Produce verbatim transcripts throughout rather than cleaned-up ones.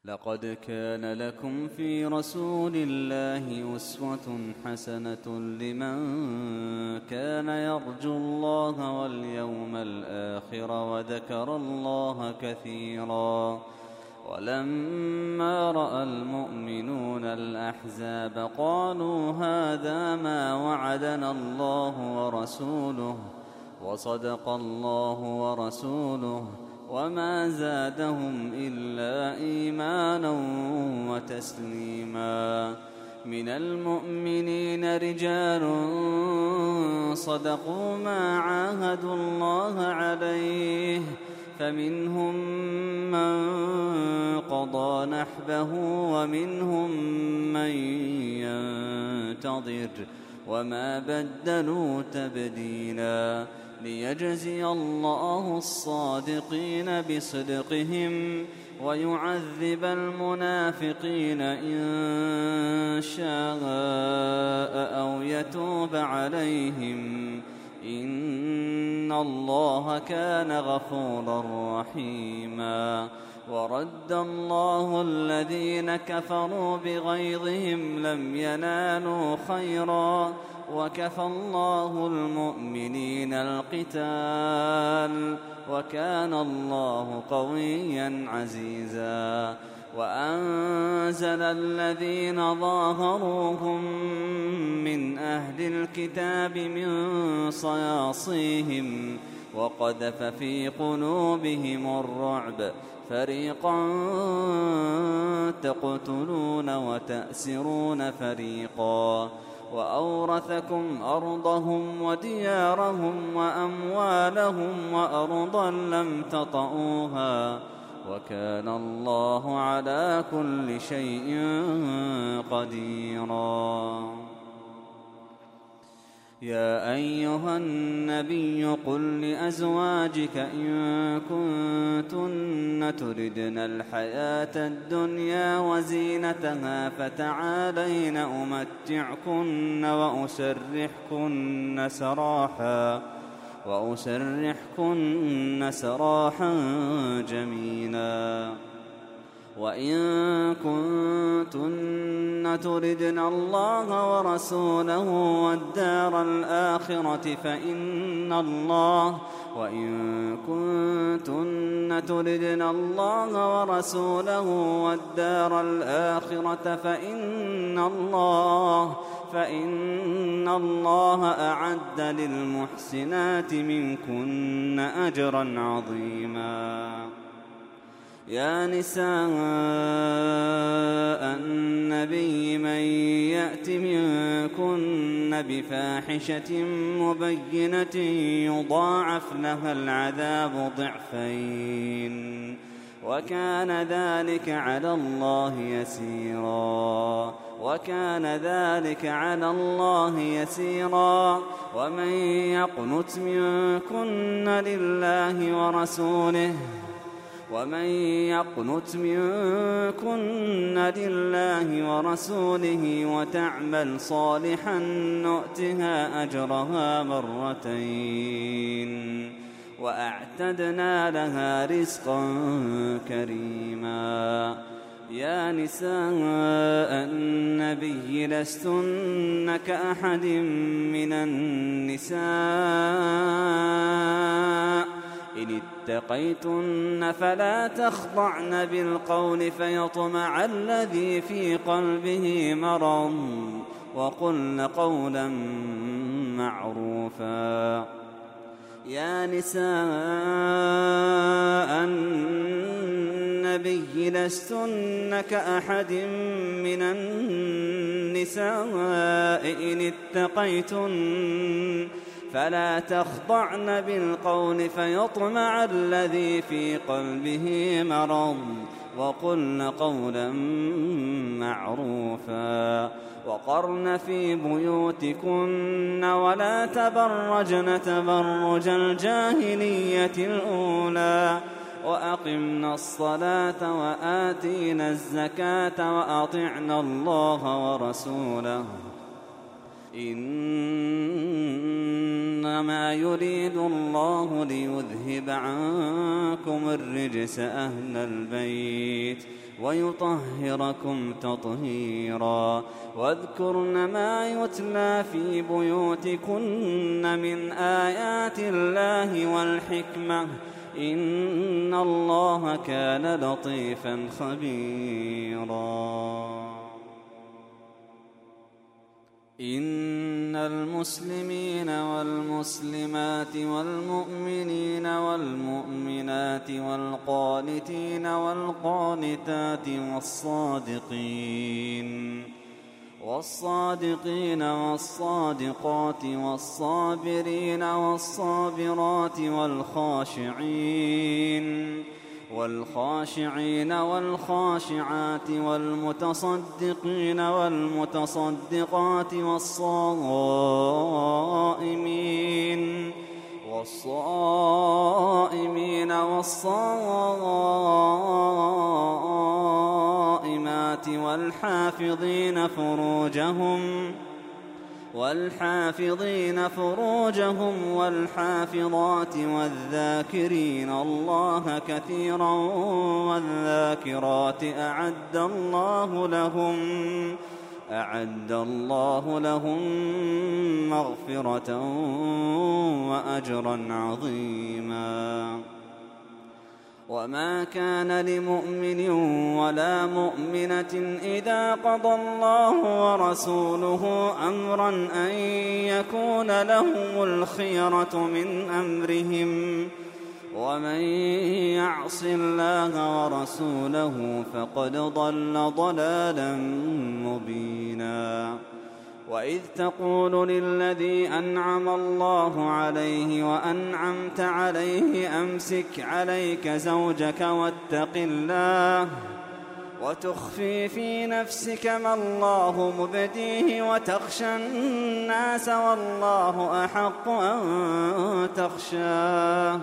لقد كان لكم في رسول الله أسوة حسنة لمن كان يرجو الله واليوم الآخر وذكر الله كثيرا. ولما رأى المؤمنون الأحزاب قالوا هذا ما وعدنا الله ورسوله وصدق الله ورسوله وما زادهم إلا إيمانا وتسليما. من المؤمنين رجال صدقوا ما عاهدوا الله عليه فمنهم من قضى نحبه ومنهم من ينتظر وما بدلوا تبديلا. ليجزي الله الصادقين بصدقهم ويعذب المنافقين إن شاء أو يتوب عليهم إن الله كان غفورا رحيما. ورد الله الذين كفروا بغيظهم لم ينالوا خيرا وكفى الله المؤمنين القتال وكان الله قويا عزيزا. وأنزل الذين ظاهروهم من أهل الكتاب من صياصيهم وقذف في قلوبهم الرعب فريقا تقتلون وتأسرون فريقا. وأورثكم أرضهم وديارهم وأموالهم وأرضا لم تطئوها وكان الله على كل شيء قديرا. يا أيها النبي قل لأزواجك إن كنتن تردن الحياة الدنيا وزينتها فتعالين أمتعكن وأسرحكن سراحا وأسرحكن سراحا جميلا. وإن كنتن تردن الله ورسوله والدار الآخرة فإن الله وإن كنتن تردن الله ورسوله والدار الآخرة فإن الله فإن الله أعد للمحسنات منكن أجرا عظيما. يا نساء النبي من يأت منكن بفاحشة مبينة يضاعف لها العذاب ضعفين وكان ذلك على الله يسيرا وكان ذلك على الله يسيرا. ومن يقنت منكن لله ورسوله ومن يقنت منكن لله ورسوله وتعمل صالحا نؤتها أجرها مرتين وأعتدنا لها رزقا كريما. يا نساء النبي لستن كأحد من النساء إن اتقيتن فلا تخضعن بالقول فيطمع الذي في قلبه مرض وقلن قولا معروفا. يا نساء النبي لستن كأحد من النساء إن اتقيتن فلا تخضعن بالقول فيطمع الذي في قلبه مرض وقلن قولا معروفا. وقرن في بيوتكن ولا تبرجن تبرج الجاهلية الأولى وأقمنا الصلاة وآتينا الزكاة وأطعنا الله ورسوله إنما يريد الله ليذهب عنكم الرجس أهل البيت ويطهركم تطهيرا واذكرن ما يتلى في بيوتكن من آيات الله والحكمة إن الله كان لطيفا خبيرا. إن المسلمين والمسلمات والمؤمنين والمؤمنات والقانتين والقانتات والصادقين والصادقين والصادقات والصابرين والصابرات والخاشعين والخاشعين والخاشعات والمتصدقين والمتصدقات والصائمين والصائمين والصائمات والحافظين فروجهم والحافظين فروجهم والحافظات والذاكرين الله كثيرا والذاكرات أعد الله لهم أعد الله لهم مغفرة وأجرا عظيما. وما كان لمؤمن ولا مؤمنة إذا قضى الله ورسوله أمرا أن يكون لهم الخيرة من أمرهم ومن يعص الله ورسوله فقد ضل ضلالا مبينا. وإذ تقول للذي أنعم الله عليه وأنعمت عليه أمسك عليك زوجك واتق الله وتخفي في نفسك ما الله مبديه وتخشى الناس والله أحق أن تخشاه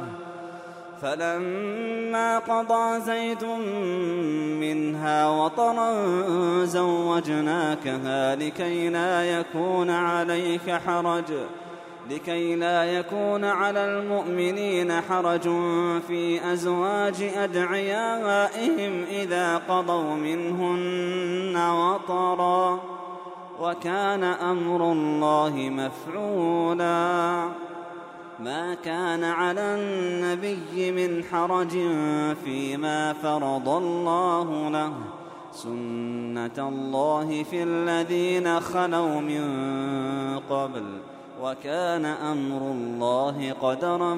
فلما قضى زيد منها وطرا زوجناكها لكي لا يكون عليك حرج لكي لا يكون على المؤمنين حرج في أزواج أدعيائهم إذا قضوا منهن وطرا وكان أمر الله مفعولا. ما كان على النبي من حرج فيما فرض الله له سنة الله في الذين خلوا من قبل وكان أمر الله قدرا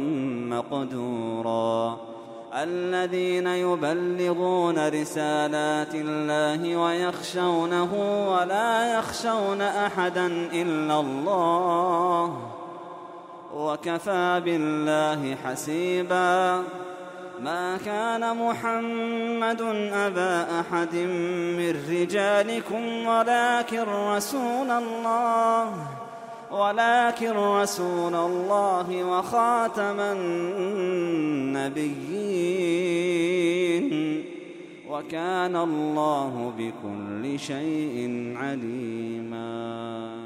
مقدورا. الذين يبلغون رسالات الله ويخشونه ولا يخشون أحدا إلا الله وكفى بالله حسيبا. ما كان محمد أبا أحد من رجالكم ولكن رسول الله ولكن رسول الله وخاتم النبيين وكان الله بكل شيء عليما.